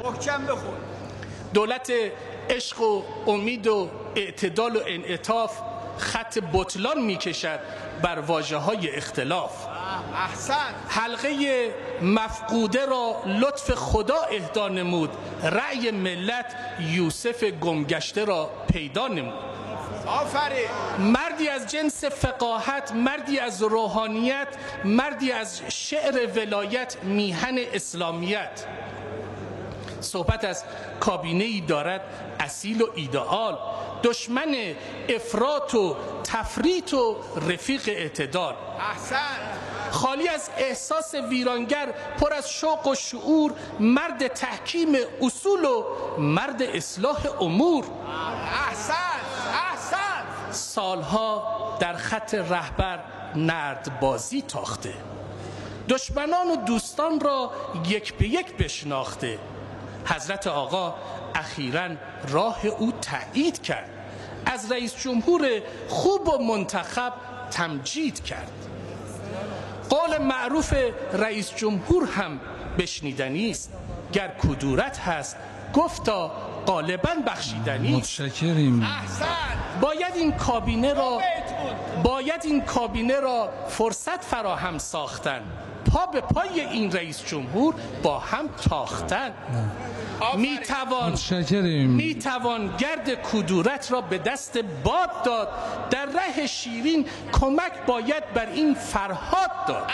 محکم بخون. دولت عشق و امید و اعتدال و انعطاف خط بطلان میکشد بر واژه‌های اختلاف. احسن. حلقه مفقوده را لطف خدا اهدا نمود، رأی ملت یوسف گمگشته را پیدا نمود. آفرین. مردی از جنس فقاهت، مردی از روحانیت، مردی از شعر ولایت، میهن اسلامیت. صحبت از کابینه‌ای دارد اصیل و ایدئال، دشمن افراط و تفریط و رفیق اعتدال. احسن. خالی از احساس ویرانگر، پر از شوق و شعور، مرد تحکیم اصول و مرد اصلاح امور. احسن. احسن. سالها در خط رهبر نردبازی تاخته، دشمنان و دوستان را یک به یک بشناخته. حضرت آقا اخیراً راه او تأیید کرد، از رئیس جمهور خوب و منتخب تمجید کرد. قول معروف رئیس جمهور هم بشنیدنی است، گر کدورت هست گفتا غالباً بخشیدنی است. متشکریم. احسن. باید این کابینه را فرصت فراهم ساختن، پا به پای این رئیس جمهور با هم تاختن. میتوان گرد کدورت را به دست باد داد، در ره شیرین کمک باید بر این فرهاد داد.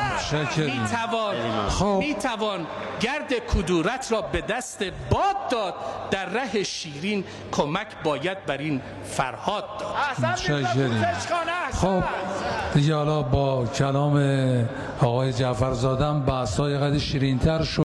میتوان گرد کدورت را به دست باد داد، در ره شیرین کمک باید بر این فرهاد داد. متشکریم. خب دیگه حالا با کلام آقای جعفرزاده بحث‌های قدر شیرین‌تر شد.